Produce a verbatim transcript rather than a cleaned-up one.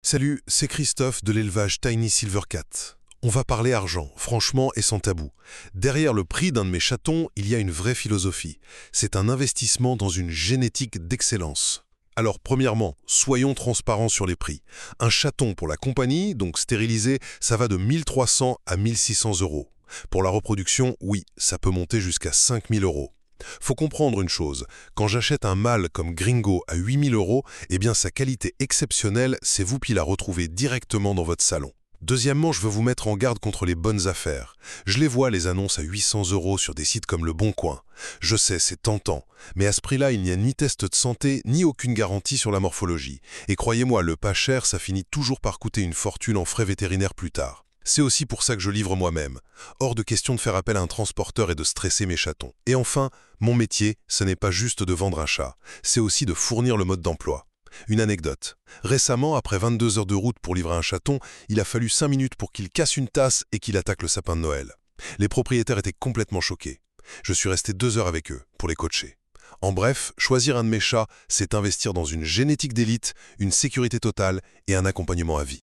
Salut, c'est Christophe de l'élevage Tiny Silver Cat. On va parler argent, franchement et sans tabou. Derrière le prix d'un de mes chatons, il y a une vraie philosophie. C'est un investissement dans une génétique d'excellence. Alors premièrement, soyons transparents sur les prix. Un chaton pour la compagnie, donc stérilisé, ça va de mille trois cents à mille six cents euros. Pour la reproduction, oui, ça peut monter jusqu'à cinq mille euros. Faut comprendre une chose, quand j'achète un mâle comme Gringo à huit mille euros, eh bien sa qualité exceptionnelle, c'est vous qui la retrouvez directement dans votre salon. Deuxièmement, je veux vous mettre en garde contre les bonnes affaires. Je les vois, les annonces à huit cents euros sur des sites comme Le Bon Coin. Je sais, c'est tentant, mais à ce prix-là, il n'y a ni test de santé, ni aucune garantie sur la morphologie. Et croyez-moi, le pas cher, ça finit toujours par coûter une fortune en frais vétérinaires plus tard. C'est aussi pour ça que je livre moi-même. Hors de question de faire appel à un transporteur et de stresser mes chatons. Et enfin, mon métier, ce n'est pas juste de vendre un chat, c'est aussi de fournir le mode d'emploi. Une anecdote. Récemment, après vingt-deux heures de route pour livrer un chaton, il a fallu cinq minutes pour qu'il casse une tasse et qu'il attaque le sapin de Noël. Les propriétaires étaient complètement choqués. Je suis resté deux heures avec eux pour les coacher. En bref, choisir un de mes chats, c'est investir dans une génétique d'élite, une sécurité totale et un accompagnement à vie.